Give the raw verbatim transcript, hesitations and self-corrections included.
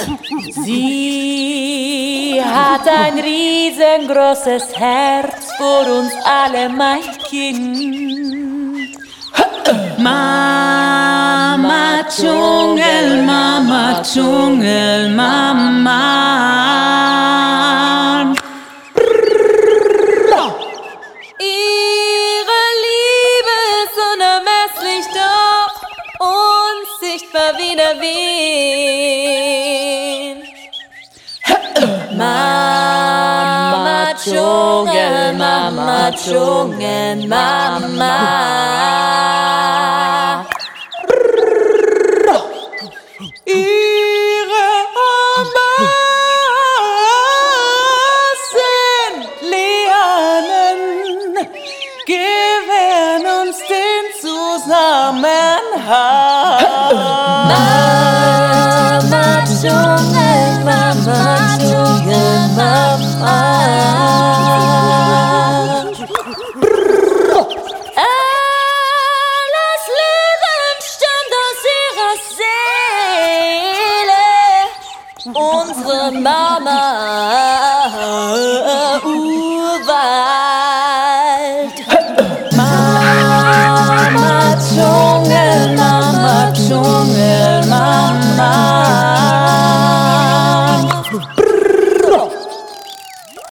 Sie hat ein riesengroßes Herz für uns alle, mein Kind. Mama Dschungel, Mama Dschungel, Mama. Ihre Liebe ist unermesslich, doch unsichtbar wie der Wind. Mama Dschungel, Mama Dschungel, Mama. Ihre Arme sind Lianen, gewähren uns den Zusammenhalt. Mama Dschungel, Mama Dschungel, Mama. Alles Leben stammt aus ihrer Seele. Unsere Mama, Urwald.